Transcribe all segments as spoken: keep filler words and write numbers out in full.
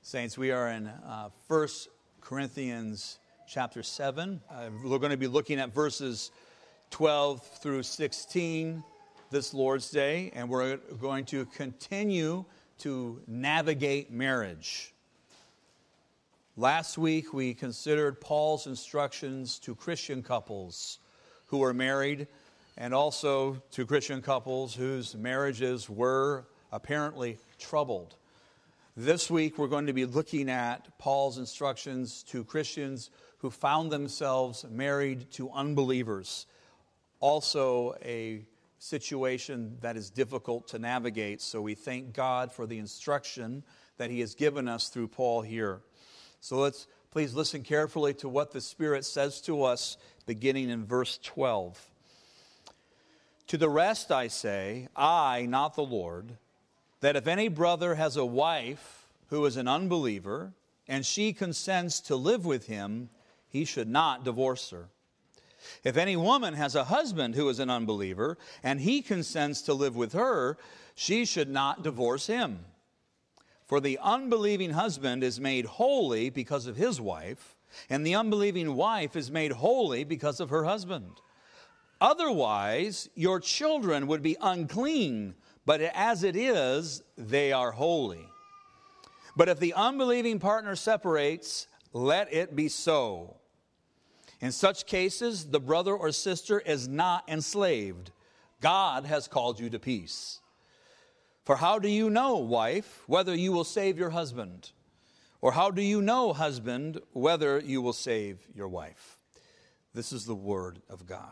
Saints, we are in uh, First Corinthians chapter seven. Uh, we're going to be looking at verses twelve through sixteen this Lord's Day, and we're going to continue to navigate marriage. Last week, we considered Paul's instructions to Christian couples who are married, and also to Christian couples whose marriages were apparently troubled. This week, we're going to be looking at Paul's instructions to Christians who found themselves married to unbelievers. Also, a situation that is difficult to navigate, so we thank God for the instruction that He has given us through Paul here. So let's please listen carefully to what the Spirit says to us, beginning in verse twelve. To the rest I say, I, not the Lord, that if any brother has a wife who is an unbeliever, and she consents to live with him, he should not divorce her. If any woman has a husband who is an unbeliever, and he consents to live with her, she should not divorce him. For the unbelieving husband is made holy because of his wife, and the unbelieving wife is made holy because of her husband. Otherwise, your children would be unclean, but as it is, they are holy. But if the unbelieving partner separates, let it be so. In such cases, the brother or sister is not enslaved. God has called you to peace. For how do you know, wife, whether you will save your husband? Or how do you know, husband, whether you will save your wife? This is the word of God.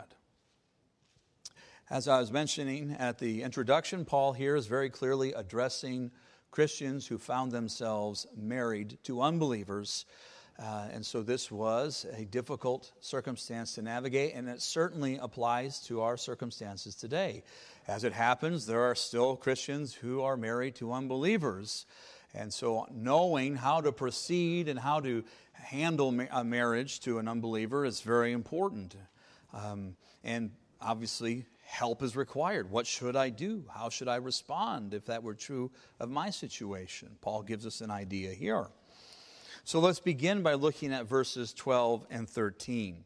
As I was mentioning at the introduction, Paul here is very clearly addressing Christians who found themselves married to unbelievers. Uh, and so this was a difficult circumstance to navigate, and it certainly applies to our circumstances today. As it happens, there are still Christians who are married to unbelievers. And so knowing how to proceed and how to handle a marriage to an unbeliever is very important. Um, and obviously, help is required. What should I do? How should I respond if that were true of my situation? Paul gives us an idea here. So let's begin by looking at verses twelve and thirteen.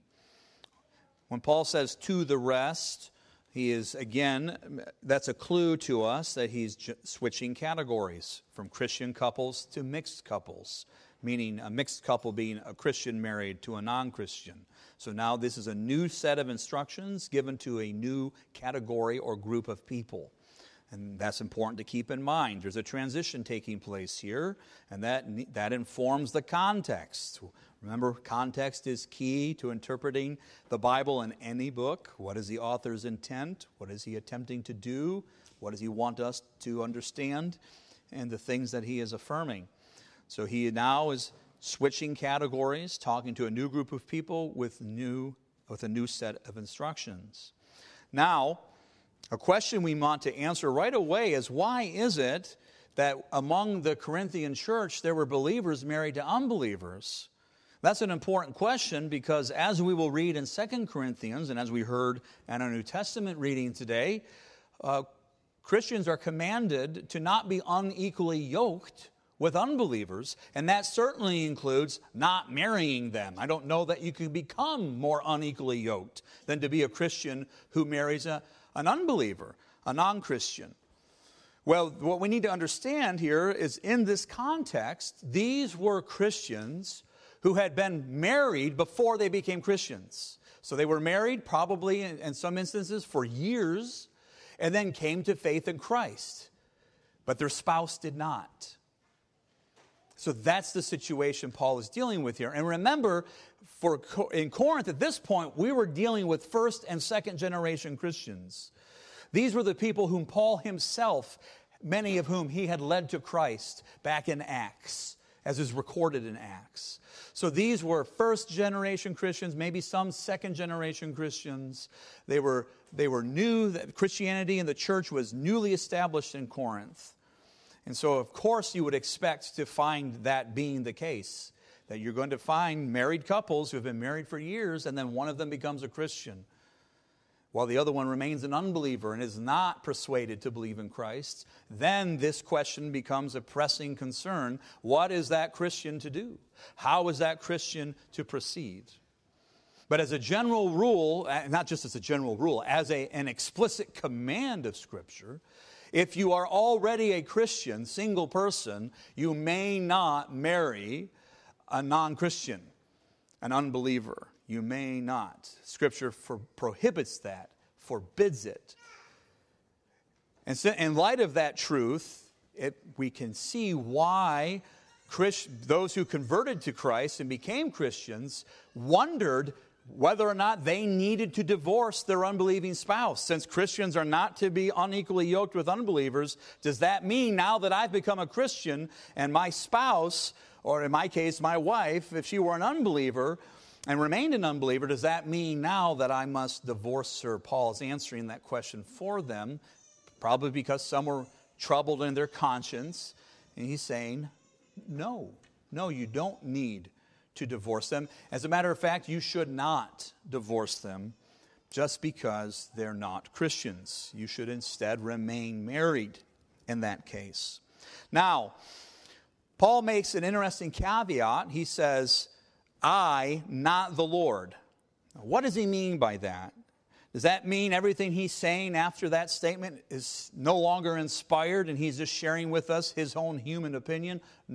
When Paul says to the rest, he is, again, that's a clue to us that he's switching categories from Christian couples to mixed couples, meaning a mixed couple being a Christian married to a non-Christian. So now this is a new set of instructions given to a new category or group of people. And that's important to keep in mind. There's a transition taking place here, and that, that informs the context. Remember, context is key to interpreting the Bible in any book. What is the author's intent? What is he attempting to do? What does he want us to understand? And the things that he is affirming. So he now is switching categories, talking to a new group of people with new with a new set of instructions. Now, a question we want to answer right away is, why is it that among the Corinthian church there were believers married to unbelievers? That's an important question because as we will read in Second Corinthians and as we heard in our New Testament reading today, uh, Christians are commanded to not be unequally yoked with unbelievers, and that certainly includes not marrying them. I don't know that you can become more unequally yoked than to be a Christian who marries a, an unbeliever, a non-Christian. Well, what we need to understand here is in this context, these were Christians who had been married before they became Christians. So they were married probably in, in some instances for years and then came to faith in Christ. But their spouse did not. So that's the situation Paul is dealing with here. And remember, for in Corinth at this point, we were dealing with first and second generation Christians. These were the people whom Paul himself, many of whom he had led to Christ back in Acts, as is recorded in Acts. So these were first generation Christians, maybe some second generation Christians. They were, they were new, that Christianity and the church was newly established in Corinth. And so, of course, you would expect to find that being the case, that you're going to find married couples who have been married for years and then one of them becomes a Christian. while the other one remains an unbeliever and is not persuaded to believe in Christ, then this question becomes a pressing concern. What is that Christian to do? How is that Christian to proceed? But as a general rule, not just as a general rule, as a, an explicit command of Scripture, if you are already a Christian, single person, you may not marry a non-Christian, an unbeliever. You may not. Scripture for, prohibits that, forbids it. And so in light of that truth, it, we can see why Christ, those who converted to Christ and became Christians wondered whether or not they needed to divorce their unbelieving spouse. Since Christians are not to be unequally yoked with unbelievers, does that mean now that I've become a Christian and my spouse, or in my case, my wife, if she were an unbeliever and remained an unbeliever, does that mean now that I must divorce her? Paul's answering that question for them, probably because some were troubled in their conscience. And he's saying, no, no, you don't need to divorce them. As a matter of fact, you should not divorce them just because they're not Christians. You should instead remain married in that case. Now, Paul makes an interesting caveat. He says, I, not the Lord. Now, what does he mean by that? Does that mean everything he's saying after that statement is no longer inspired and he's just sharing with us his own human opinion?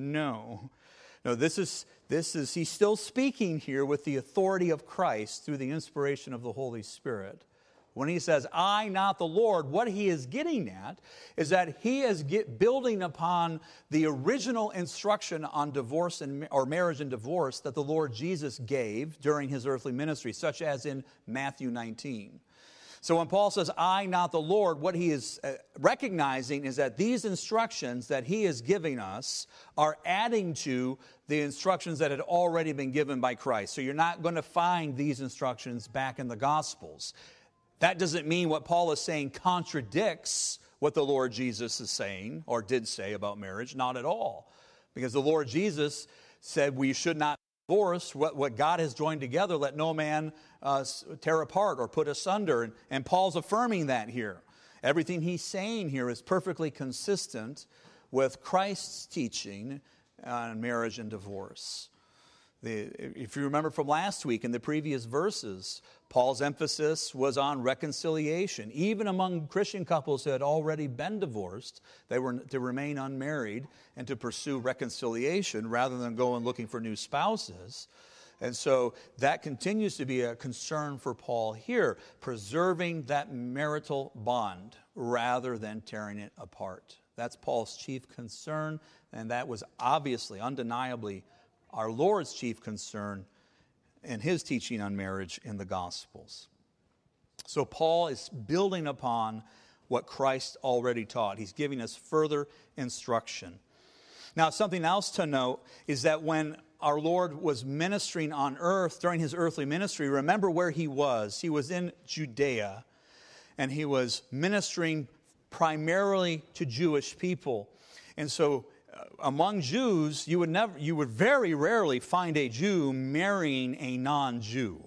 No. No, this is, this is, he's still speaking here with the authority of Christ through the inspiration of the Holy Spirit. When he says, I, not the Lord, what he is getting at is that he is get, building upon the original instruction on divorce and, or marriage and divorce that the Lord Jesus gave during his earthly ministry, such as in Matthew nineteen. So when Paul says, I, not the Lord, what he is recognizing is that these instructions that he is giving us are adding to the instructions that had already been given by Christ. So you're not going to find these instructions back in the Gospels. That doesn't mean what Paul is saying contradicts what the Lord Jesus is saying or did say about marriage. Not at all. Because the Lord Jesus said we should not divorce. What, what God has joined together, let no man uh, tear apart or put asunder. And, and Paul's affirming that here. Everything he's saying here is perfectly consistent with Christ's teaching on marriage and divorce. The, if you remember from last week in the previous verses, Paul's emphasis was on reconciliation. Even among Christian couples who had already been divorced, they were to remain unmarried and to pursue reconciliation rather than go and looking for new spouses. And so that continues to be a concern for Paul here, preserving that marital bond rather than tearing it apart. That's Paul's chief concern, and that was obviously, undeniably, our Lord's chief concern in his teaching on marriage in the Gospels. So Paul is building upon what Christ already taught. He's giving us further instruction. Now, something else to note is that when our Lord was ministering on earth during his earthly ministry, remember where he was. He was in Judea, and he was ministering primarily to Jewish people. And so among Jews, you would never, you would very rarely find a Jew marrying a non-Jew.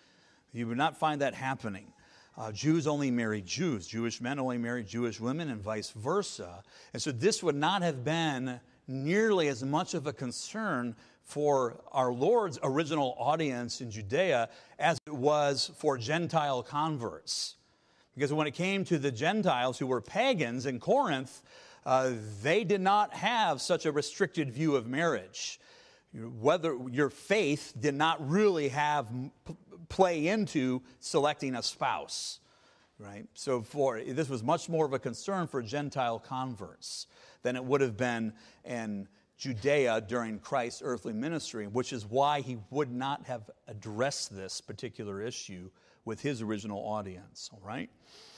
You would not find that happening. Uh, Jews only married Jews. Jewish men only married Jewish women and vice versa. And so this would not have been nearly as much of a concern for our Lord's original audience in Judea as it was for Gentile converts. Because when it came to the Gentiles who were pagans in Corinth, Uh, they did not have such a restricted view of marriage. Whether your faith did not really have p- play into selecting a spouse, right? So for this was much more of a concern for Gentile converts than it would have been in Judea during Christ's earthly ministry, which is why he would not have addressed this particular issue with his original audience, all right?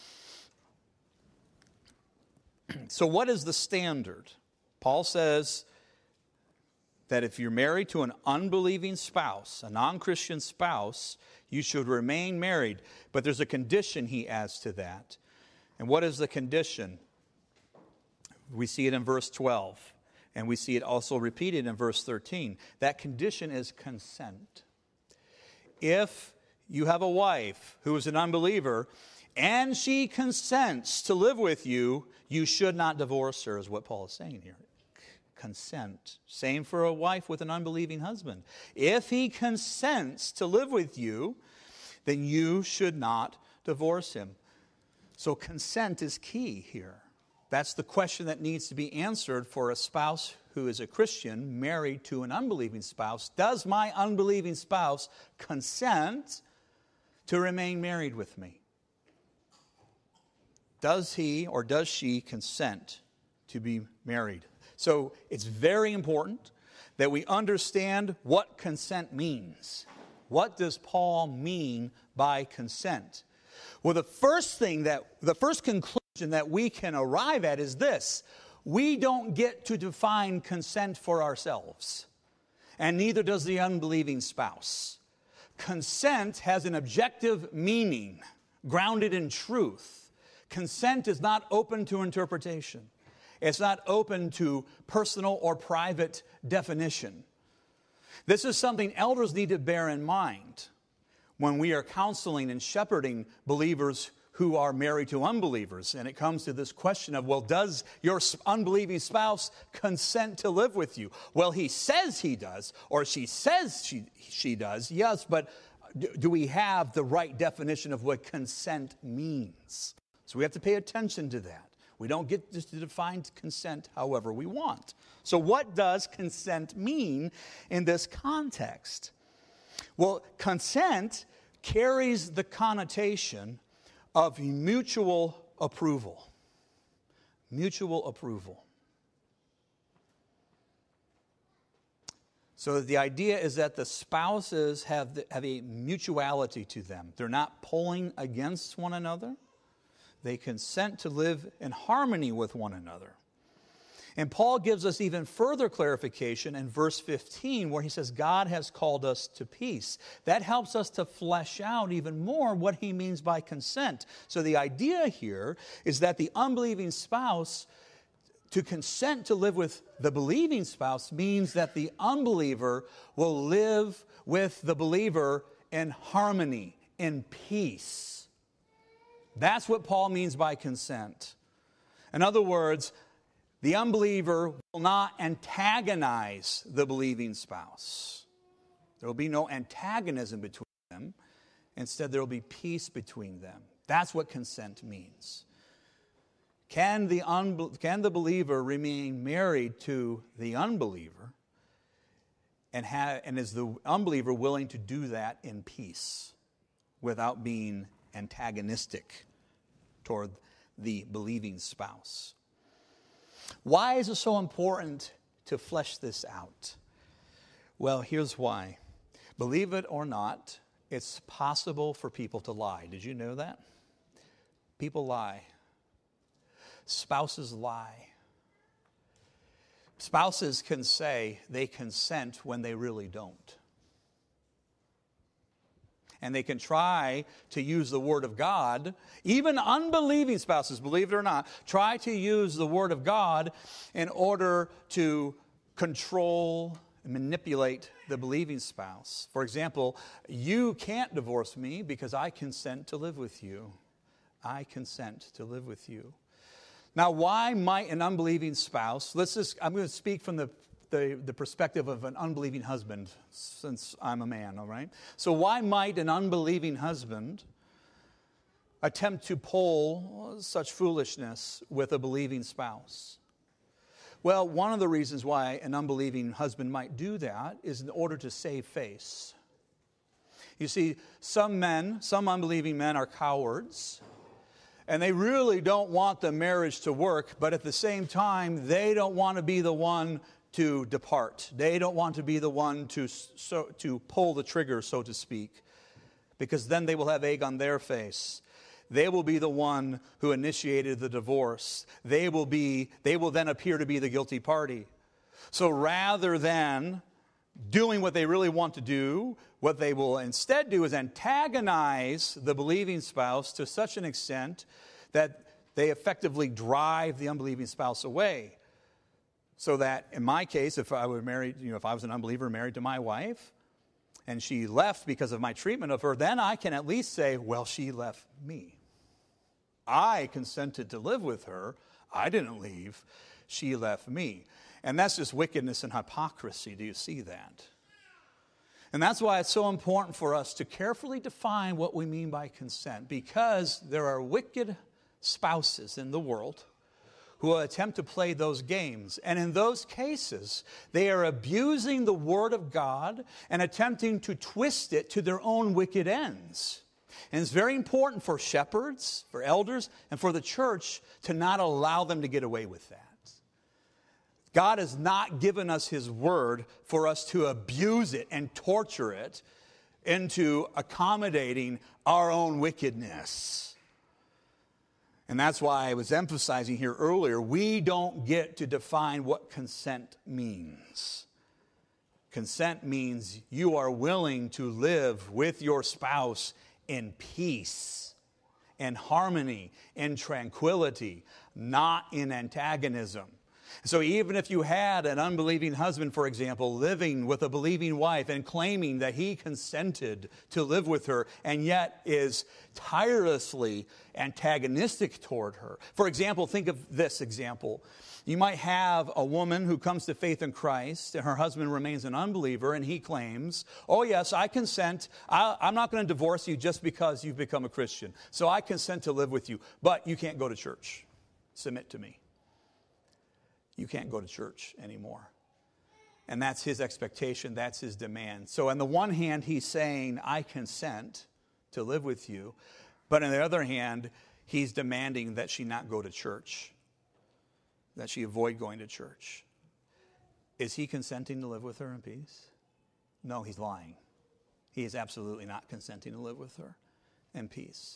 So what is the standard? Paul says that if you're married to an unbelieving spouse, a non-Christian spouse, you should remain married. But there's a condition he adds to that. And what is the condition? We see it in verse twelve. And we see it also repeated in verse thirteen. That condition is consent. If you have a wife who is an unbeliever, and she consents to live with you, you should not divorce her, is what Paul is saying here. Consent. Same for a wife with an unbelieving husband. If he consents to live with you, then you should not divorce him. So consent is key here. That's the question that needs to be answered for a spouse who is a Christian married to an unbelieving spouse. Does my unbelieving spouse consent to remain married with me? Does he or does she consent to be married? So it's very important that we understand what consent means. What does Paul mean by consent? Well, the first thing that, the first conclusion that we can arrive at is this. We don't get to define consent for ourselves, and neither does the unbelieving spouse. Consent has an objective meaning, grounded in truth. Consent is not open to interpretation. It's not open to personal or private definition. This is something elders need to bear in mind when we are counseling and shepherding believers who are married to unbelievers. And it comes to this question of, well, does your unbelieving spouse consent to live with you? Well, he says he does, or she says she, she does, yes, but do we have the right definition of what consent means? So we have to pay attention to that. We don't get just to define consent however we want. So what does consent mean in this context? Well, consent carries the connotation of mutual approval. Mutual approval. So the idea is that the spouses have, the, have a mutuality to them. They're not pulling against one another. They consent to live in harmony with one another. And Paul gives us even further clarification in verse fifteen, where he says, God has called us to peace. That helps us to flesh out even more what he means by consent. So the idea here is that the unbelieving spouse, to consent to live with the believing spouse, means that the unbeliever will live with the believer in harmony, in peace. That's what Paul means by consent. In other words, the unbeliever will not antagonize the believing spouse. There will be no antagonism between them. Instead, there will be peace between them. That's what consent means. Can the, unbe- can the believer remain married to the unbeliever? And, ha- and is the unbeliever willing to do that in peace without being antagonistic toward the believing spouse? Why is it so important to flesh this out? Well, here's why. Believe it or not, it's possible for people to lie. Did you know that? People lie. Spouses lie. Spouses can say they consent when they really don't. And they can try to use the Word of God. Even unbelieving spouses, believe it or not, try to use the Word of God in order to control and manipulate the believing spouse. For example, you can't divorce me because I consent to live with you. I consent to live with you. Now, why might an unbelieving spouse, let's just, I'm going to speak from the The, the perspective of an unbelieving husband, since I'm a man, all right? So why might an unbelieving husband attempt to pull such foolishness with a believing spouse? Well, one of the reasons why an unbelieving husband might do that is in order to save face. You see, some men, some unbelieving men are cowards, and they really don't want the marriage to work, but at the same time, they don't want to be the one to depart. They don't want to be the one to so, to pull the trigger, so to speak, because then they will have egg on their face. They will be the one who initiated the divorce. They will be, they will then appear to be the guilty party. So rather than doing what they really want to do, what they will instead do is antagonize the believing spouse to such an extent that they effectively drive the unbelieving spouse away. So that in my case, if I were married, you know, if I was an unbeliever married to my wife, and she left because of my treatment of her, then I can at least say, well, she left me. I consented to live with her. I didn't leave. She left me. And that's just wickedness and hypocrisy. Do you see that? And that's why it's so important for us to carefully define what we mean by consent, because there are wicked spouses in the world who will attempt to play those games. And in those cases, they are abusing the Word of God and attempting to twist it to their own wicked ends. And it's very important for shepherds, for elders, and for the church to not allow them to get away with that. God has not given us His Word for us to abuse it and torture it into accommodating our own wickedness. And that's why I was emphasizing here earlier, we don't get to define what consent means. Consent means you are willing to live with your spouse in peace, in harmony, in tranquility, not in antagonism. So even if you had an unbelieving husband, for example, living with a believing wife and claiming that he consented to live with her and yet is tirelessly antagonistic toward her. For example, think of this example. You might have a woman who comes to faith in Christ and her husband remains an unbeliever and he claims, oh yes, I consent. I, I'm not going to divorce you just because you've become a Christian. So I consent to live with you, but you can't go to church. Submit to me. You can't go to church anymore. And that's his expectation. That's his demand. So on the one hand, he's saying, I consent to live with you. But on the other hand, he's demanding that she not go to church, that she avoid going to church. Is he consenting to live with her in peace? No, he's lying. He is absolutely not consenting to live with her in peace.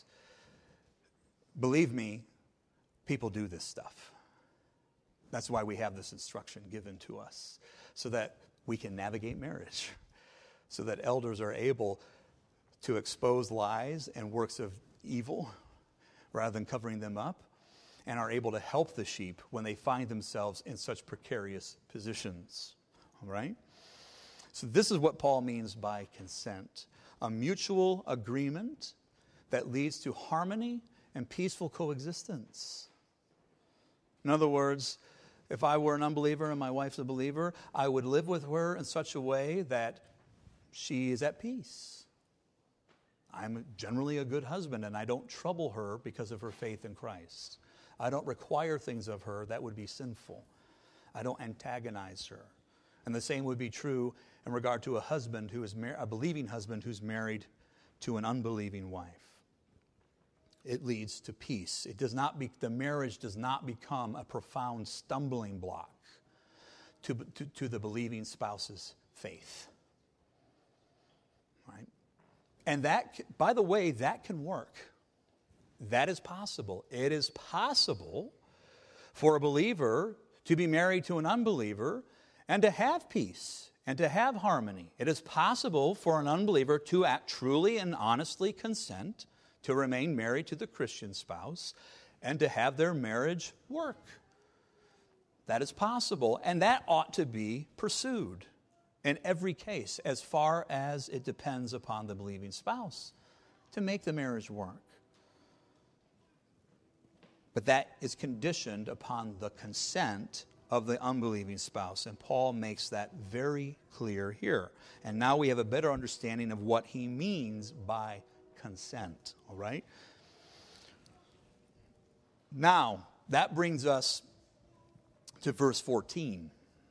Believe me, people do this stuff. That's why we have this instruction given to us, so that we can navigate marriage, so that elders are able to expose lies and works of evil rather than covering them up, and are able to help the sheep when they find themselves in such precarious positions. All right? So this is what Paul means by consent, a mutual agreement that leads to harmony and peaceful coexistence. In other words, if I were an unbeliever and my wife's a believer, I would live with her in such a way that she is at peace. I'm generally a good husband, and I don't trouble her because of her faith in Christ. I don't require things of her that would be sinful. I don't antagonize her. And the same would be true in regard to a husband who is mar- a believing husband who's married to an unbelieving wife. It leads to peace. It does not be, the marriage does not become a profound stumbling block to, to, to the believing spouse's faith. Right? And that, by the way, that can work. That is possible. It is possible for a believer to be married to an unbeliever and to have peace and to have harmony. It is possible for an unbeliever to act truly and honestly consent to remain married to the Christian spouse, and to have their marriage work. That is possible, and that ought to be pursued in every case, as far as it depends upon the believing spouse to make the marriage work. But that is conditioned upon the consent of the unbelieving spouse, and Paul makes that very clear here. And now we have a better understanding of what he means by consent, all right? Now, that brings us to verse fourteen.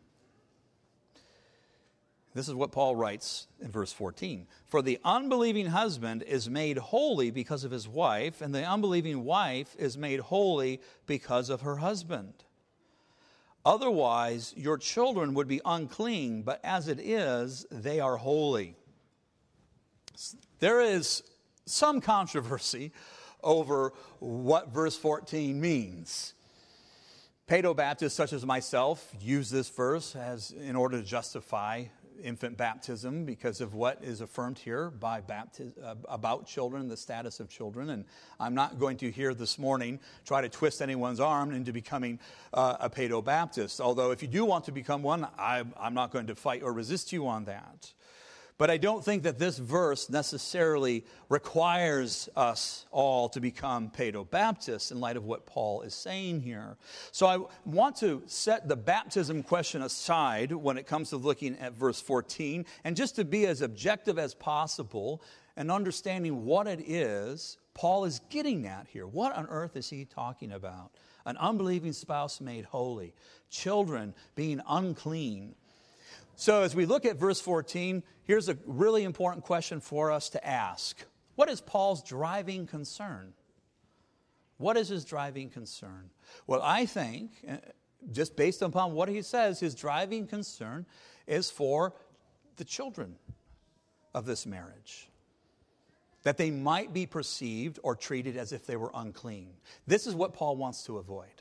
This is what Paul writes in verse fourteen. For the unbelieving husband is made holy because of his wife, and the unbelieving wife is made holy because of her husband. Otherwise, your children would be unclean, but as it is, they are holy. There is some controversy over what verse fourteen means. Paedobaptists such as myself use this verse as in order to justify infant baptism because of what is affirmed here by bapti- uh, about children, the status of children. And I'm not going to here this morning try to twist anyone's arm into becoming uh, a Paedobaptist. Although if you do want to become one, I, I'm not going to fight or resist you on that. But I don't think that this verse necessarily requires us all to become Paedo-Baptists in light of what Paul is saying here. So I want to set the baptism question aside when it comes to looking at verse fourteen, and just to be as objective as possible and understanding what it is Paul is getting at here. What on earth is he talking about? An unbelieving spouse made holy, children being unclean. So as we look at verse fourteen, here's a really important question for us to ask. What is Paul's driving concern? What is his driving concern? Well, I think, just based upon what he says, his driving concern is for the children of this marriage, that they might be perceived or treated as if they were unclean. This is what Paul wants to avoid.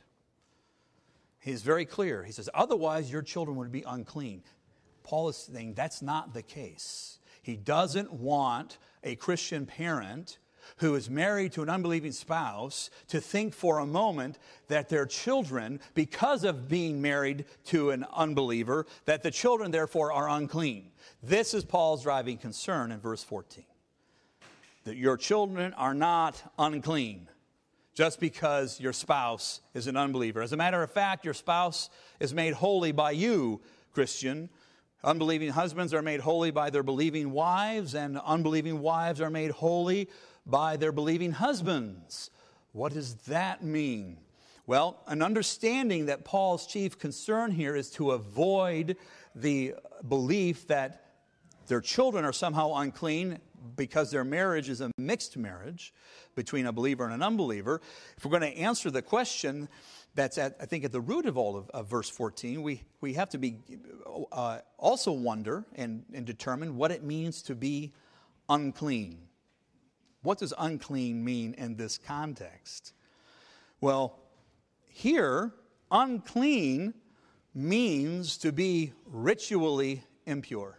He's very clear. He says, otherwise your children would be unclean. Paul is saying that's not the case. He doesn't want a Christian parent who is married to an unbelieving spouse to think for a moment that their children, because of being married to an unbeliever, that the children therefore are unclean. This is Paul's driving concern in verse fourteen. That your children are not unclean just because your spouse is an unbeliever. As a matter of fact, your spouse is made holy by you, Christian. Unbelieving husbands are made holy by their believing wives, and unbelieving wives are made holy by their believing husbands. What does that mean? Well, an understanding that Paul's chief concern here is to avoid the belief that their children are somehow unclean because their marriage is a mixed marriage between a believer and an unbeliever. If we're going to answer the question that's, at, I think, at the root of all of, of verse fourteen, we, we have to be uh, also wonder and, and determine what it means to be unclean. What does unclean mean in this context? Well, here, unclean means to be ritually impure.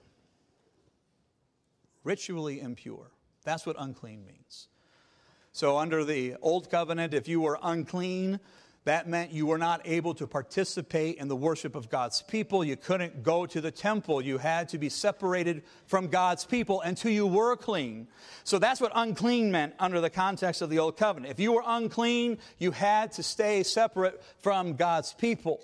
Ritually impure. That's what unclean means. So under the Old Covenant, if you were unclean, that meant you were not able to participate in the worship of God's people. You couldn't go to the temple. You had to be separated from God's people until you were clean. So that's what unclean meant under the context of the Old Covenant. If you were unclean, you had to stay separate from God's people.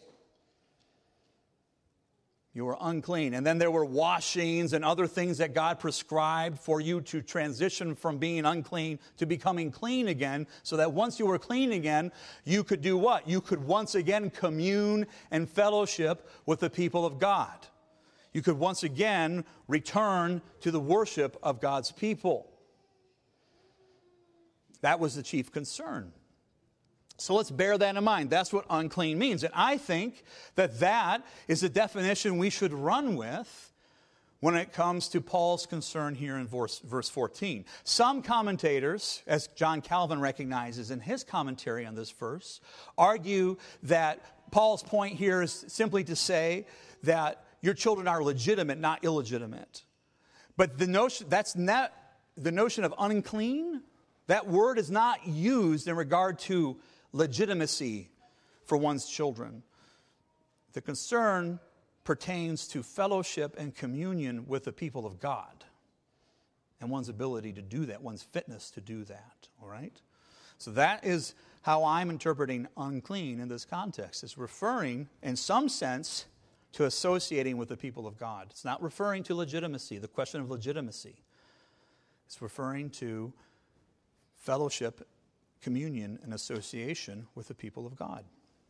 You were unclean. And then there were washings and other things that God prescribed for you to transition from being unclean to becoming clean again, so that once you were clean again, you could do what? You could once again commune and fellowship with the people of God. You could once again return to the worship of God's people. That was the chief concern. So let's bear that in mind. That's what unclean means. And I think that that is the definition we should run with when it comes to Paul's concern here in verse, verse fourteen. Some commentators, as John Calvin recognizes in his commentary on this verse, argue that Paul's point here is simply to say that your children are legitimate, not illegitimate. But the notion, that's not the notion of unclean. That word is not used in regard to legitimacy for one's children. The concern pertains to fellowship and communion with the people of God and one's ability to do that, one's fitness to do that, all right? So that is how I'm interpreting unclean in this context. It's referring, in some sense, to associating with the people of God. It's not referring to legitimacy, the question of legitimacy. It's referring to fellowship, communion, and association with the people of God.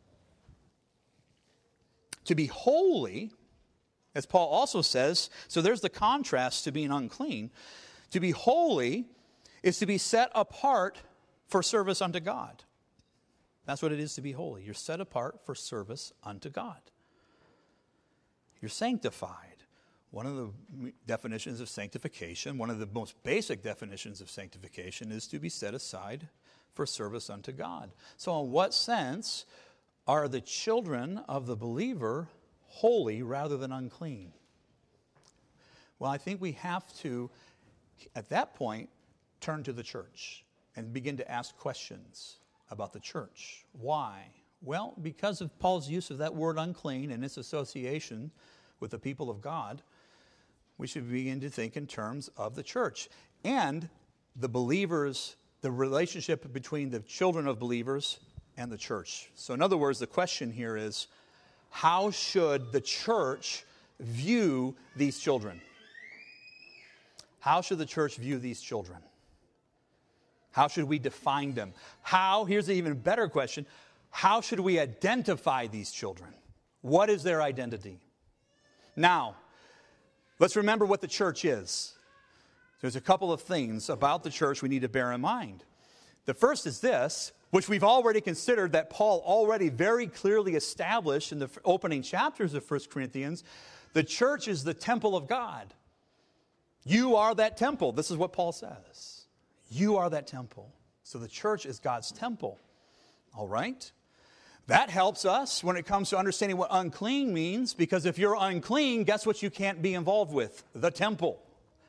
To be holy, as Paul also says, so there's the contrast to being unclean. To be holy is to be set apart for service unto God. That's what it is to be holy. You're set apart for service unto God. You're sanctified. One of the definitions of sanctification, one of the most basic definitions of sanctification, is to be set aside for service unto God. So in what sense are the children of the believer holy rather than unclean? Well, I think we have to, at that point, turn to the church and begin to ask questions about the church. Why? Well, because of Paul's use of that word unclean and its association with the people of God, we should begin to think in terms of the church and the believers, the relationship between the children of believers and the church. So in other words, the question here is, how should the church view these children? How should the church view these children? How should we define them? How, here's an even better question, how should we identify these children? What is their identity? Now, let's remember what the church is. There's a couple of things about the church we need to bear in mind. The first is this, which we've already considered, that Paul already very clearly established in the opening chapters of First Corinthians. The church is the temple of God. You are that temple. This is what Paul says. You are that temple. So the church is God's temple. All right? That helps us when it comes to understanding what unclean means, because if you're unclean, guess what you can't be involved with? The temple.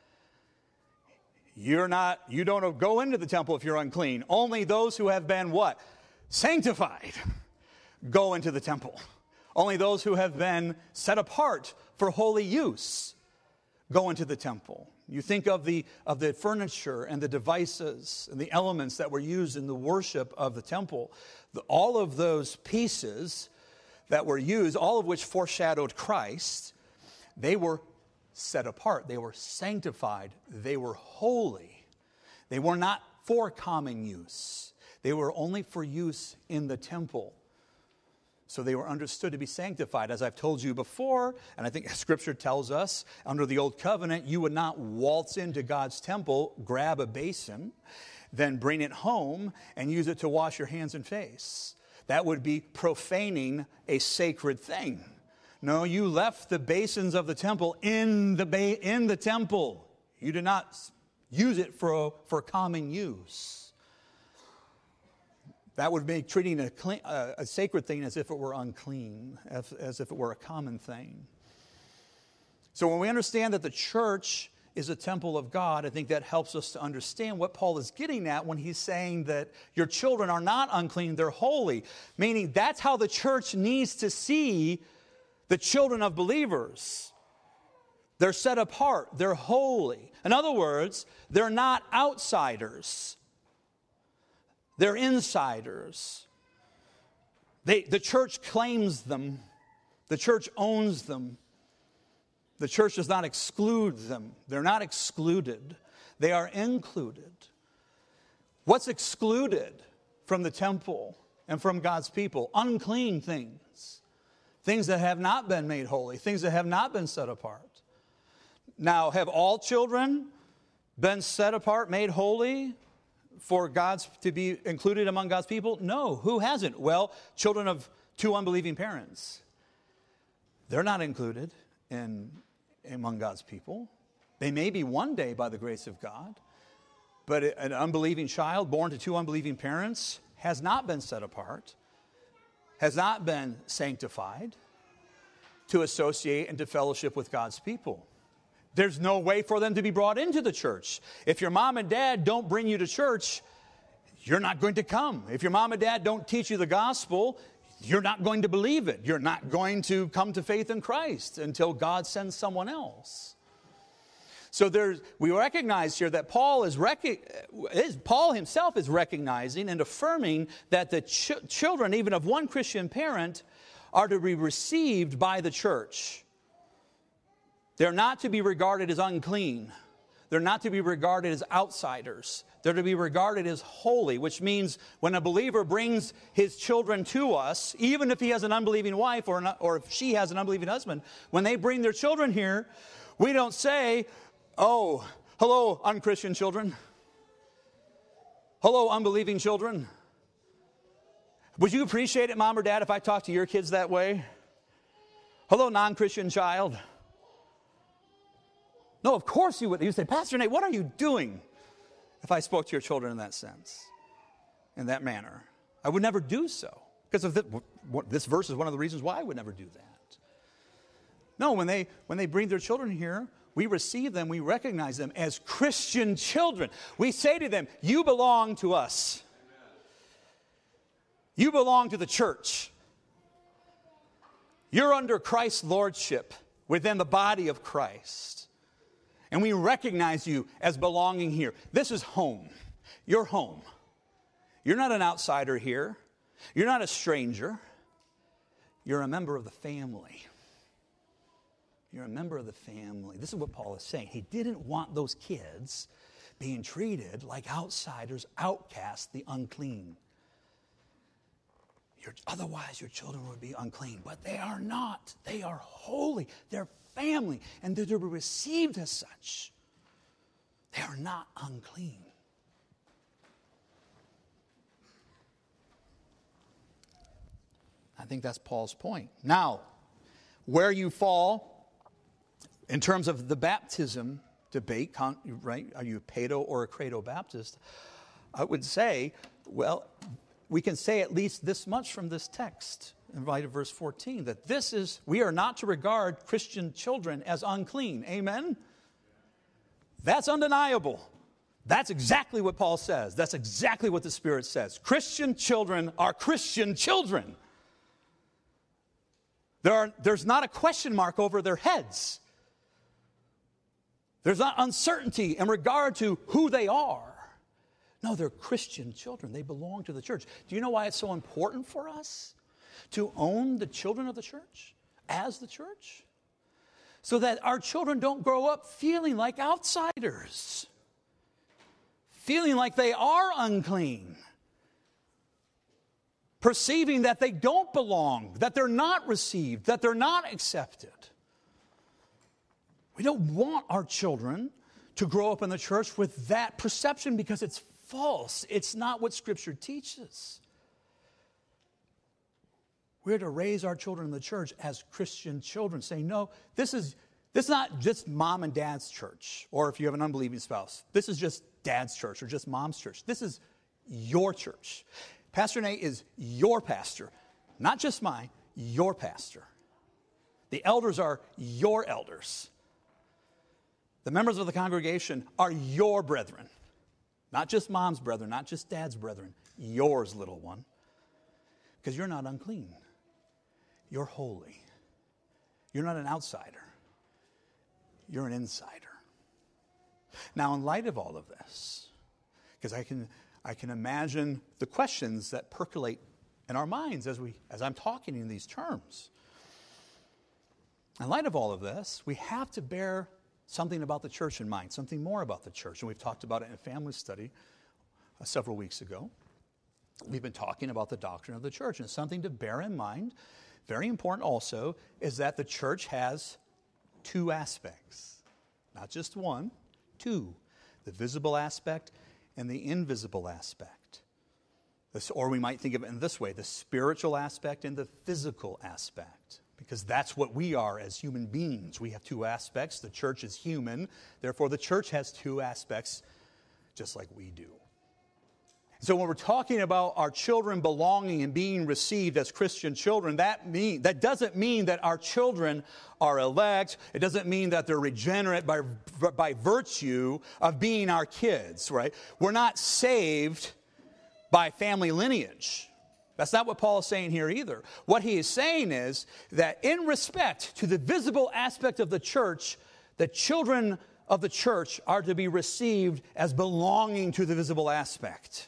You're not, you don't go into the temple if you're unclean. Only those who have been what? Sanctified go into the temple. Only those who have been set apart for holy use go into the temple. You think of the, of the furniture and the devices and the elements that were used in the worship of the temple. The, all of those pieces that were used, all of which foreshadowed Christ, they were set apart. They were sanctified. They were holy. They were not for common use. They were only for use in the temple. So they were understood to be sanctified. As I've told you before, and I think Scripture tells us, under the Old Covenant, you would not waltz into God's temple, grab a basin, then bring it home and use it to wash your hands and face. That would be profaning a sacred thing. No, you left the basins of the temple in the ba- in the temple. You did not use it for, for common use. That would make treating a, clean, uh, a sacred thing as if it were unclean, as, as if it were a common thing. So when we understand that the church is a temple of God, I think that helps us to understand what Paul is getting at when he's saying that your children are not unclean, they're holy. Meaning that's how the church needs to see the children of believers. They're set apart, they're holy. In other words, they're not outsiders. They're insiders. They, the church claims them. The church owns them. The church does not exclude them. They're not excluded. They are included. What's excluded from the temple and from God's people? Unclean things. Things that have not been made holy. Things that have not been set apart. Now, have all children been set apart, made holy, for God's to be included among God's people? No. Who hasn't? Well, children of two unbelieving parents. They're not included in among God's people. They may be one day by the grace of God, but an unbelieving child born to two unbelieving parents has not been set apart, has not been sanctified to associate and to fellowship with God's people. There's no way for them to be brought into the church. If your mom and dad don't bring you to church, you're not going to come. If your mom and dad don't teach you the gospel, you're not going to believe it. You're not going to come to faith in Christ until God sends someone else. So there's, we recognize here that Paul is, is Paul himself is recognizing and affirming that the ch- children, even of one Christian parent, are to be received by the church. They're not to be regarded as unclean. They're not to be regarded as outsiders. They're to be regarded as holy, which means when a believer brings his children to us, even if he has an unbelieving wife or, an, or if she has an unbelieving husband, when they bring their children here, we don't say, oh, hello, unchristian children. Hello, unbelieving children. Would you appreciate it, Mom or Dad, if I talked to your kids that way? Hello, non-Christian child. No, of course you would. You say, Pastor Nate, what are you doing if I spoke to your children in that sense, in that manner? I would never do so. Because of the, this verse is one of the reasons why I would never do that. No, when they when they bring their children here, we receive them, we recognize them as Christian children. We say to them, you belong to us. You belong to the church. You're under Christ's lordship within the body of Christ. And we recognize you as belonging here. This is home. You're home. You're not an outsider here. You're not a stranger. You're a member of the family. You're a member of the family. This is what Paul is saying. He didn't want those kids being treated like outsiders, outcasts, the unclean. Your, otherwise, your children would be unclean. But they are not. They are holy. They're family. And they're to be received as such. They are not unclean. I think that's Paul's point. Now, where you fall in terms of the baptism debate, right? Are you a pedo or a credo Baptist? I would say, well, we can say at least this much from this text in light of verse fourteen, that this is, we are not to regard Christian children as unclean. Amen? That's undeniable. That's exactly what Paul says. That's exactly what the Spirit says. Christian children are Christian children. There are, there's not a question mark over their heads. There's not uncertainty in regard to who they are. No, they're Christian children. They belong to the church. Do you know why it's so important for us to own the children of the church as the church? So that our children don't grow up feeling like outsiders, feeling like they are unclean, perceiving that they don't belong, that they're not received, that they're not accepted. We don't want our children to grow up in the church with that perception because it's false. It's not what Scripture teaches. We're to raise our children in the church as Christian children, saying, no, this is, this is not just mom and dad's church, or if you have an unbelieving spouse, this is just dad's church or just mom's church. This is your church. Pastor Nate is your pastor, not just mine, your pastor. The elders are your elders. The members of the congregation are your brethren. Not just mom's brethren, not just dad's brethren. Yours, little one. Because you're not unclean. You're holy. You're not an outsider. You're an insider. Now, in light of all of this, because I can, I can imagine the questions that percolate in our minds as, we, as I'm talking in these terms. In light of all of this, we have to bear something about the church in mind, something more about the church. And we've talked about it in a family study uh, several weeks ago. We've been talking about the doctrine of the church. And something to bear in mind, very important also, is that the church has two aspects. Not just one, two. The visible aspect and the invisible aspect. This, or we might think of it in this way, the spiritual aspect and the physical aspect. Because that's what we are as human beings. We have two aspects. The church is human. Therefore, the church has two aspects, just like we do. So when we're talking about our children belonging and being received as Christian children, that mean, that doesn't mean that our children are elect. It doesn't mean that they're regenerate by, by virtue of being our kids, right? We're not saved by family lineage. That's not what Paul is saying here either. What he is saying is that in respect to the visible aspect of the church, the children of the church are to be received as belonging to the visible aspect.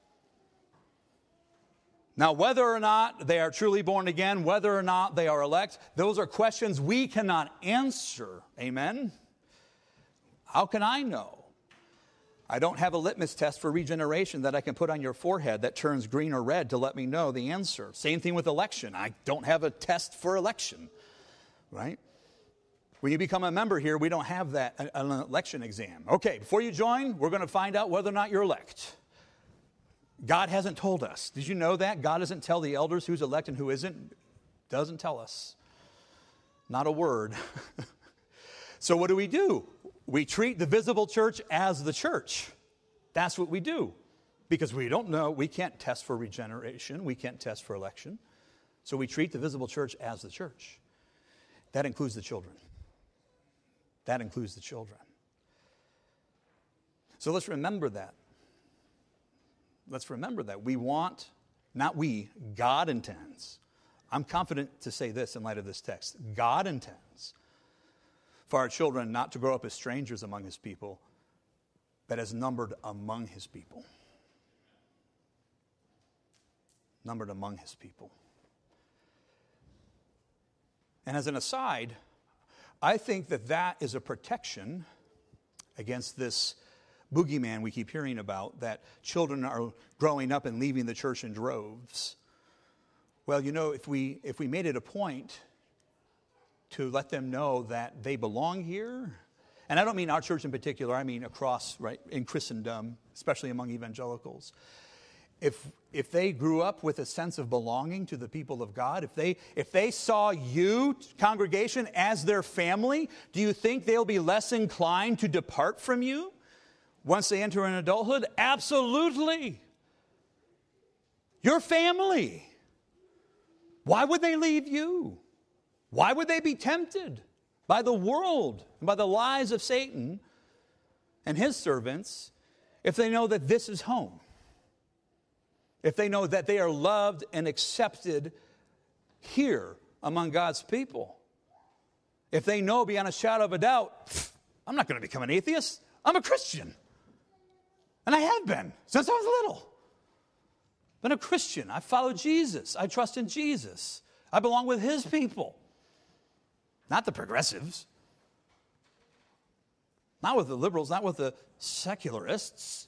Now, whether or not they are truly born again, whether or not they are elect, those are questions we cannot answer. Amen? How can I know? I don't have a litmus test for regeneration that I can put on your forehead that turns green or red to let me know the answer. Same thing with election. I don't have a test for election, right? When you become a member here, we don't have that, an election exam. Okay, before you join, we're going to find out whether or not you're elect. God hasn't told us. Did you know that? God doesn't tell the elders who's elect and who isn't. Doesn't tell us. Not a word. So what do we do? We treat the visible church as the church. That's what we do. Because we don't know, we can't test for regeneration. We can't test for election. So we treat the visible church as the church. That includes the children. That includes the children. So let's remember that. Let's remember that. We want, not we, God intends. I'm confident to say this in light of this text. God intends for our children not to grow up as strangers among his people, but as numbered among his people. Numbered among his people. And as an aside, I think that that is a protection against this boogeyman we keep hearing about, that children are growing up and leaving the church in droves. Well, you know, if we if we made it a point to let them know that they belong here, and I don't mean our church in particular, I mean across, right, in Christendom, especially among evangelicals. If if they grew up with a sense of belonging to the people of God, if they if they saw you, congregation, as their family, do you think they'll be less inclined to depart from you once they enter in adulthood? Absolutely. Your family. Why would they leave you? Why would they be tempted by the world and by the lies of Satan and his servants if they know that this is home? If they know that they are loved and accepted here among God's people? If they know beyond a shadow of a doubt, I'm not going to become an atheist. I'm a Christian. And I have been since I was little. Been a Christian. I follow Jesus. I trust in Jesus. I belong with his people. Not the progressives. Not with the liberals. Not with the secularists.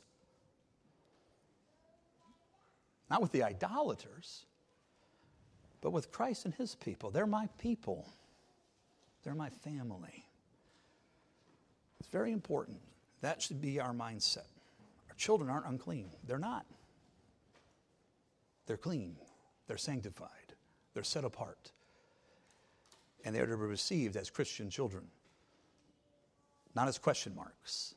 Not with the idolaters. But with Christ and his people. They're my people. They're my family. It's very important. That should be our mindset. Our children aren't unclean. They're not. They're clean. They're sanctified. They're set apart. And they are to be received as Christian children, not as question marks.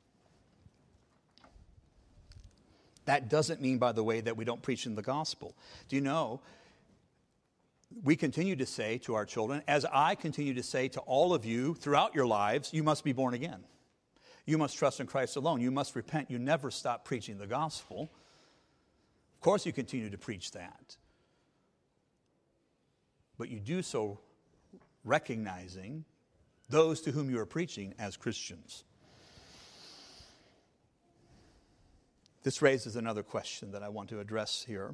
That doesn't mean, by the way, that we don't preach in the gospel. Do you know, we continue to say to our children, as I continue to say to all of you throughout your lives, you must be born again. You must trust in Christ alone. You must repent. You never stop preaching the gospel. Of course you continue to preach that. But you do so recognizing those to whom you are preaching as Christians. This raises another question that I want to address here.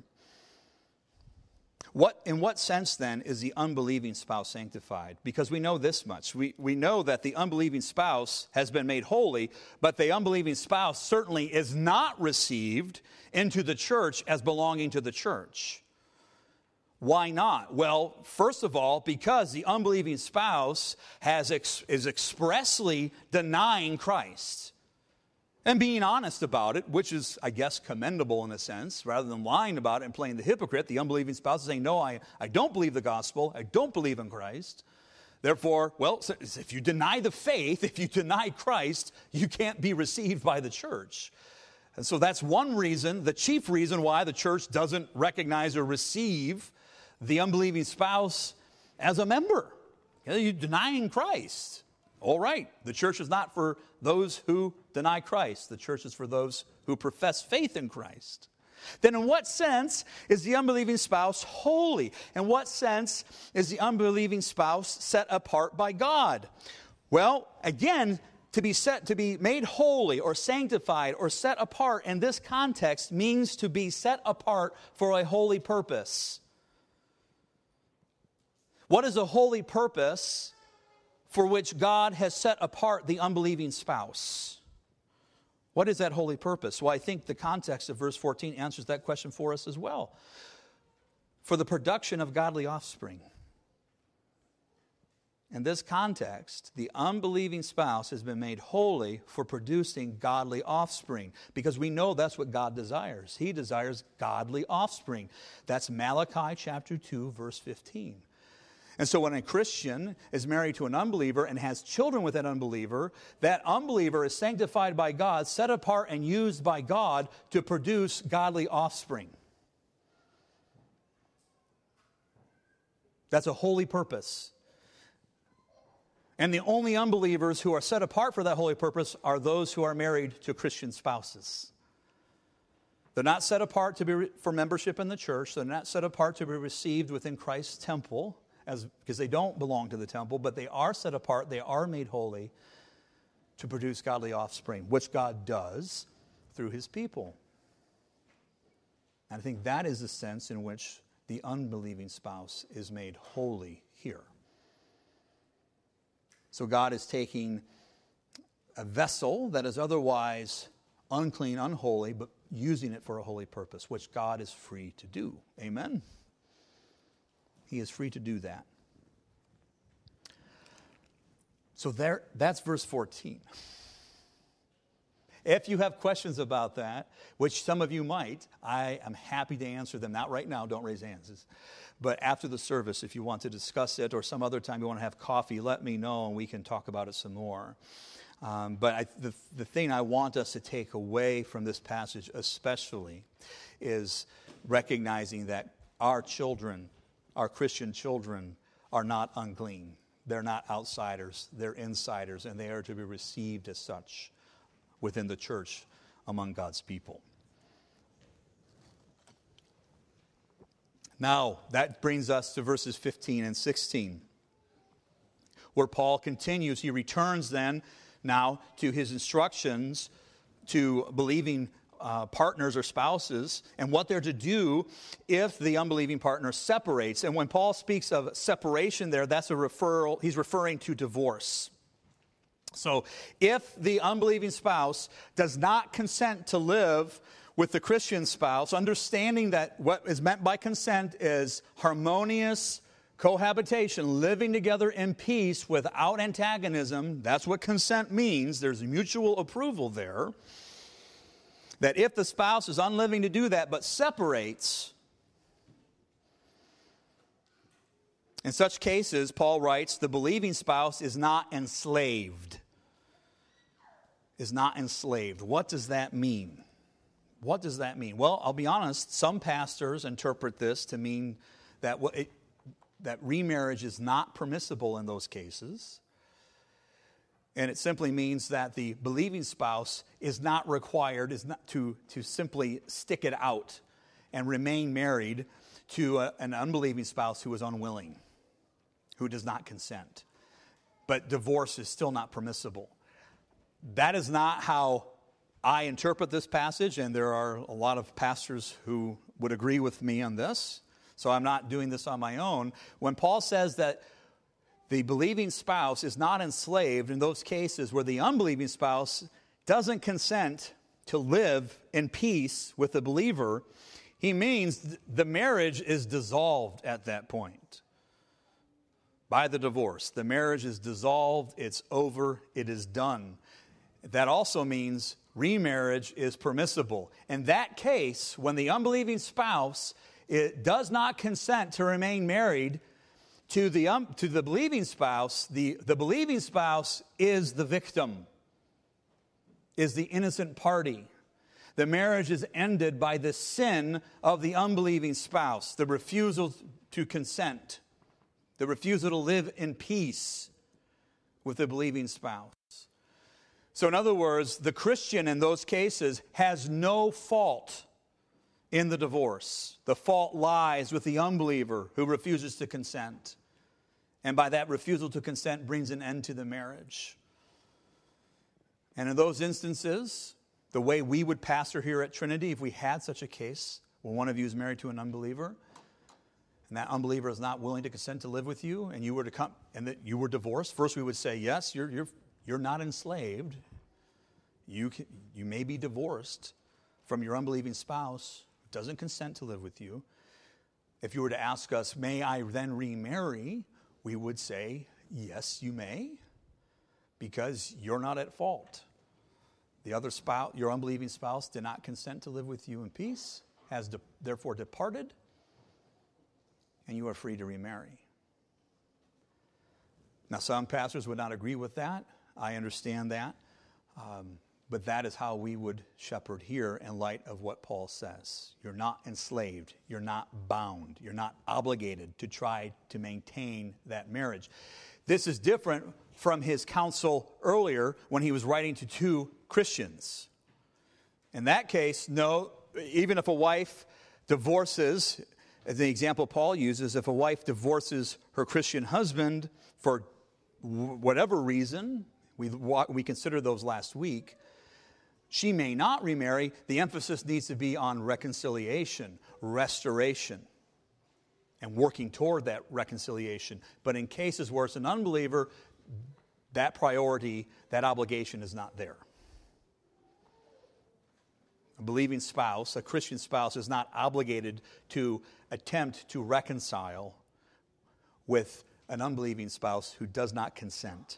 What, in what sense, then, is the unbelieving spouse sanctified? Because we know this much. We, we know that the unbelieving spouse has been made holy, but the unbelieving spouse certainly is not received into the church as belonging to the church. Why not? Well, first of all, because the unbelieving spouse has ex, is expressly denying Christ. And being honest about it, which is, I guess, commendable in a sense, rather than lying about it and playing the hypocrite. The unbelieving spouse is saying, no, I, I don't believe the gospel. I don't believe in Christ. Therefore, well, if you deny the faith, if you deny Christ, you can't be received by the church. And so that's one reason, the chief reason why the church doesn't recognize or receive the unbelieving spouse as a member. You're denying Christ. All right, the church is not for those who deny Christ. The church is for those who profess faith in Christ. Then in what sense is the unbelieving spouse holy? In what sense is the unbelieving spouse set apart by God? Well, again, to be set, to be made holy or sanctified or set apart in this context means to be set apart for a holy purpose. What is a holy purpose for which God has set apart the unbelieving spouse? What is that holy purpose? Well, I think the context of verse fourteen answers that question for us as well. For the production of godly offspring. In this context, the unbelieving spouse has been made holy for producing godly offspring, because we know that's what God desires. He desires godly offspring. That's Malachi chapter two, verse fifteen. And so when a Christian is married to an unbeliever and has children with that unbeliever, that unbeliever is sanctified by God, set apart and used by God to produce godly offspring. That's a holy purpose. And the only unbelievers who are set apart for that holy purpose are those who are married to Christian spouses. They're not set apart to be for membership in the church. They're not set apart to be received within Christ's temple as because they don't belong to the temple, but they are set apart, they are made holy to produce godly offspring, which God does through his people. And I think that is the sense in which the unbelieving spouse is made holy here. So God is taking a vessel that is otherwise unclean, unholy, but using it for a holy purpose, which God is free to do. Amen? He is free to do that. So there, that's verse fourteen. If you have questions about that, which some of you might, I am happy to answer them. Not right now, don't raise hands. But after the service, if you want to discuss it, or some other time you want to have coffee, let me know and we can talk about it some more. Um, but I, the, the thing I want us to take away from this passage especially is recognizing that our children, our Christian children, are not unclean. They're not outsiders. They're insiders, and they are to be received as such within the church among God's people. Now, that brings us to verses fifteen and sixteen, where Paul continues. He returns then now to his instructions to believing uh, partners or spouses and what they're to do if the unbelieving partner separates. And when Paul speaks of separation there, that's a referral. He's referring to divorce. So if the unbelieving spouse does not consent to live with the Christian spouse, understanding that what is meant by consent is harmonious cohabitation, living together in peace without antagonism, that's what consent means. There's mutual approval there. That if the spouse is unwilling to do that but separates, in such cases, Paul writes, the believing spouse is not enslaved. Is not enslaved. What does that mean? What does that mean? Well, I'll be honest, some pastors interpret this to mean that what it, that remarriage is not permissible in those cases. And it simply means that the believing spouse is not required is not to, to simply stick it out and remain married to a, an unbelieving spouse who is unwilling, who does not consent. But divorce is still not permissible. That is not how I interpret this passage, and there are a lot of pastors who would agree with me on this, so I'm not doing this on my own. When Paul says that the believing spouse is not enslaved in those cases where the unbelieving spouse doesn't consent to live in peace with the believer, he means the marriage is dissolved at that point by the divorce. The marriage is dissolved, it's over, it is done. That also means remarriage is permissible. In that case, when the unbelieving spouse it does not consent to remain married to the, um, to the believing spouse, the, the believing spouse is the victim, is the innocent party. The marriage is ended by the sin of the unbelieving spouse, the refusal to consent, the refusal to live in peace with the believing spouse. So in other words, the Christian in those cases has no fault in the divorce. The fault lies with the unbeliever who refuses to consent. And by that refusal to consent brings an end to the marriage. And in those instances, the way we would pastor here at Trinity, if we had such a case where one of you is married to an unbeliever, and that unbeliever is not willing to consent to live with you, and you were to come and that you were divorced, first we would say, yes, you're you're you're not enslaved. You can, you may be divorced from your unbelieving spouse who doesn't consent to live with you. If you were to ask us, may I then remarry? We would say, yes, you may, because you're not at fault. The other spouse, your unbelieving spouse, did not consent to live with you in peace, has de- therefore departed, and you are free to remarry. Now, some pastors would not agree with that. I understand that. Um, but that is how we would shepherd here in light of what Paul says. You're not enslaved. You're not bound. You're not obligated to try to maintain that marriage. This is different from his counsel earlier when he was writing to two Christians. In that case, no, even if a wife divorces The example Paul uses, if a wife divorces her Christian husband for whatever reason, we, we considered those last week, she may not remarry. The emphasis needs to be on reconciliation, restoration, and working toward that reconciliation. But in cases where it's an unbeliever, that priority, that obligation is not there. A believing spouse, a Christian spouse, is not obligated to attempt to reconcile with an unbelieving spouse who does not consent.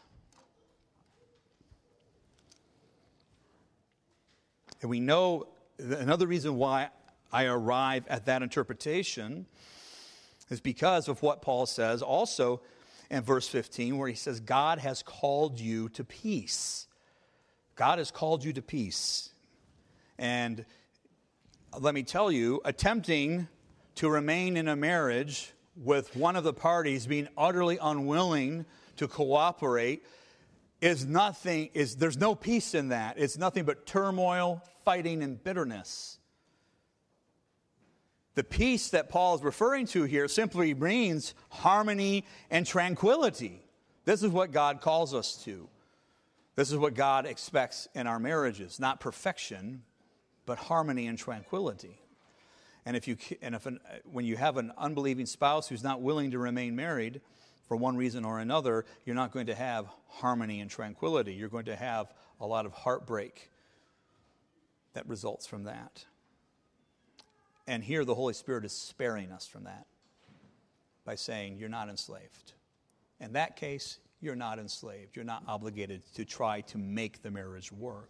And we know another reason why I arrive at that interpretation is because of what Paul says also in verse fifteen, where he says, God has called you to peace. God has called you to peace. And let me tell you, attempting to remain in a marriage with one of the parties being utterly unwilling to cooperate is nothing, is there's no peace in that. It's nothing but turmoil, fighting, and bitterness. The peace that Paul is referring to here simply means harmony and tranquility. This is what God calls us to. This is what God expects in our marriages. Not perfection, but harmony and tranquility. And if you and if an, when you have an unbelieving spouse who's not willing to remain married for one reason or another, you're not going to have harmony and tranquility. You're going to have a lot of heartbreak that results from that. And here the Holy Spirit is sparing us from that by saying you're not enslaved. In that case, you're not enslaved. You're not obligated to try to make the marriage work.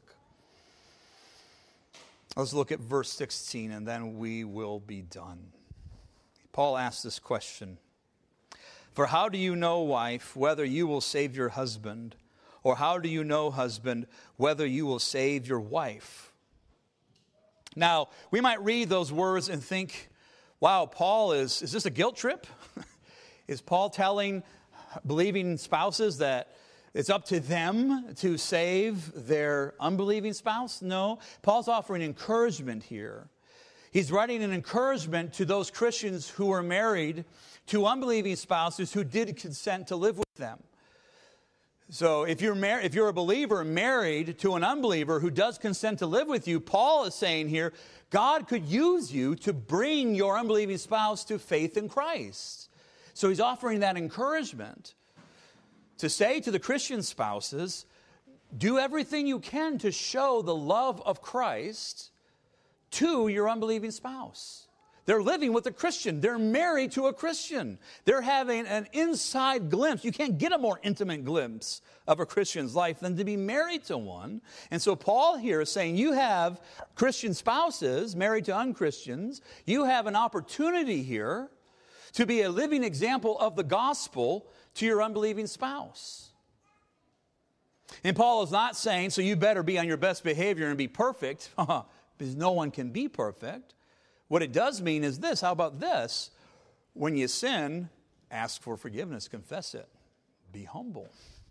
Let's look at verse sixteen, and then we will be done. Paul asks this question. For how do you know, wife, whether you will save your husband? Or how do you know, husband, whether you will save your wife? Now, we might read those words and think, wow, Paul, is, is this a guilt trip? Is Paul telling believing spouses that it's up to them to save their unbelieving spouse? No. Paul's offering encouragement here. He's writing an encouragement to those Christians who are married to unbelieving spouses who did consent to live with them. So if you're mar- if you're a believer married to an unbeliever who does consent to live with you, Paul is saying here, God could use you to bring your unbelieving spouse to faith in Christ. So he's offering that encouragement to say to the Christian spouses, do everything you can to show the love of Christ to your unbelieving spouse. They're living with a Christian. They're married to a Christian. They're having an inside glimpse. You can't get a more intimate glimpse of a Christian's life than to be married to one. And so Paul here is saying you have Christian spouses married to unchristians. You have an opportunity here to be a living example of the gospel to your unbelieving spouse. And Paul is not saying, so you better be on your best behavior and be perfect, because no one can be perfect. What it does mean is this. How about this? When you sin, ask for forgiveness, confess it. Be humble.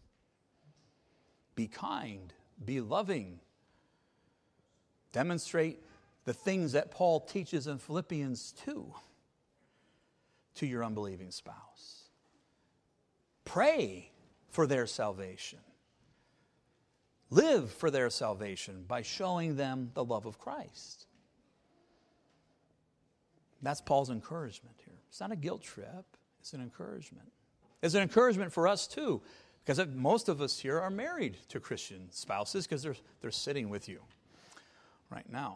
Be kind. Be loving. Demonstrate the things that Paul teaches in Philippians two to your unbelieving spouse. Pray for their salvation. Live for their salvation by showing them the love of Christ. That's Paul's encouragement here. It's not a guilt trip. It's an encouragement. It's an encouragement for us too, because most of us here are married to Christian spouses because they're, they're sitting with you right now.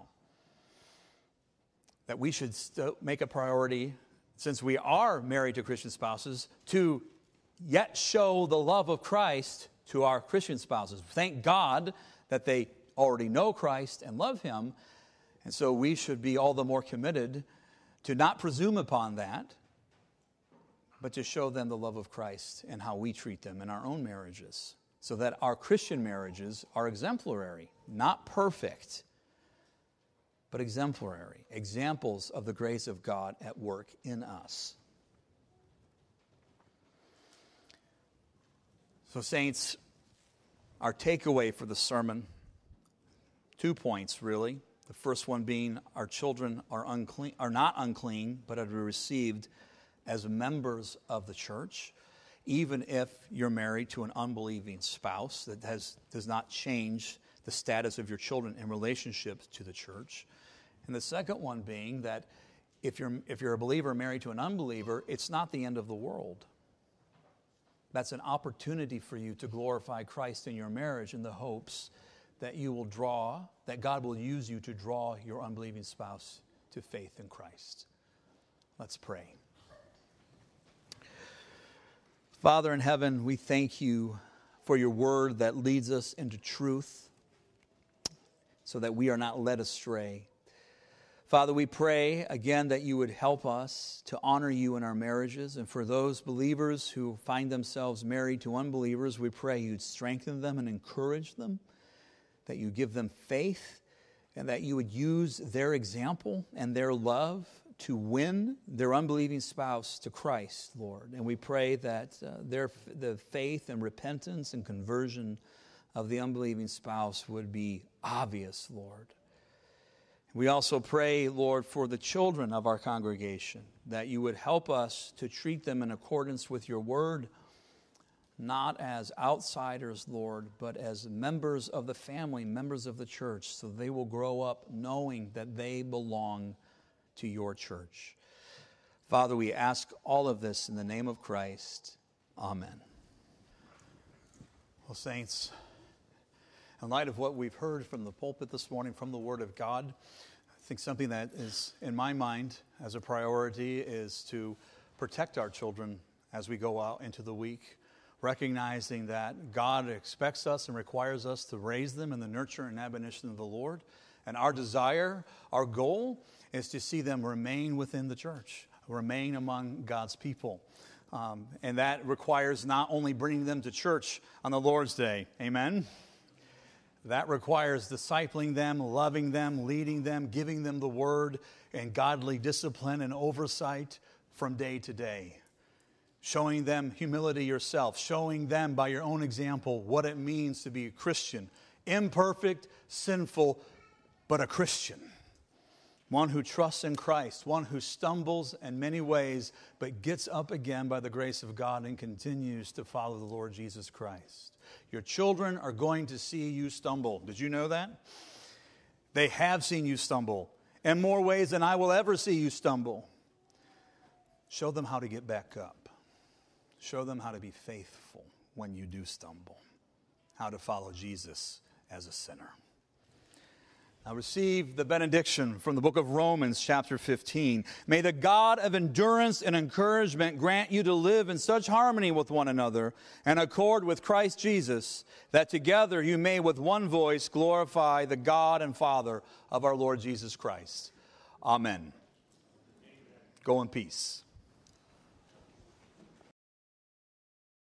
That we should still make a priority, since we are married to Christian spouses, to yet show the love of Christ to our Christian spouses. Thank God that they already know Christ and love Him, and so we should be all the more committed to not presume upon that, but to show them the love of Christ and how we treat them in our own marriages, so that our Christian marriages are exemplary, not perfect, but exemplary, examples of the grace of God at work in us. So, saints, our takeaway for the sermon, two points really. The first one being our children are unclean, are not unclean, but are received as members of the church, even if you're married to an unbelieving spouse. That has does not change the status of your children in relationship to the church. And the second one being that if you're if you're a believer married to an unbeliever, it's not the end of the world. That's an opportunity for you to glorify Christ in your marriage in the hopes that you will draw, that God will use you to draw your unbelieving spouse to faith in Christ. Let's pray. Father in heaven, we thank you for your word that leads us into truth so that we are not led astray. Father, we pray again that you would help us to honor you in our marriages. And for those believers who find themselves married to unbelievers, we pray you'd strengthen them and encourage them, that you give them faith, and that you would use their example and their love to win their unbelieving spouse to Christ, Lord. And we pray that uh, their the faith and repentance and conversion of the unbelieving spouse would be obvious, Lord. We also pray, Lord, for the children of our congregation, that you would help us to treat them in accordance with your word, not as outsiders, Lord, but as members of the family, members of the church, so they will grow up knowing that they belong to your church. Father, we ask all of this in the name of Christ. Amen. Well, saints, in light of what we've heard from the pulpit this morning, from the Word of God, I think something that is in my mind as a priority is to protect our children as we go out into the week, recognizing that God expects us and requires us to raise them in the nurture and admonition of the Lord. And our desire, our goal, is to see them remain within the church, remain among God's people. Um, and that requires not only bringing them to church on the Lord's Day, amen? That requires discipling them, loving them, leading them, giving them the word and godly discipline and oversight from day to day. Showing them humility yourself, showing them by your own example what it means to be a Christian. Imperfect, sinful, but a Christian. One who trusts in Christ, one who stumbles in many ways, but gets up again by the grace of God and continues to follow the Lord Jesus Christ. Your children are going to see you stumble. Did you know that? They have seen you stumble in more ways than I will ever see you stumble. Show them how to get back up. Show them how to be faithful when you do stumble, how to follow Jesus as a sinner. Now receive the benediction from the book of Romans chapter fifteen. May the God of endurance and encouragement grant you to live in such harmony with one another and accord with Christ Jesus, that together you may with one voice glorify the God and Father of our Lord Jesus Christ. Amen. Go in peace.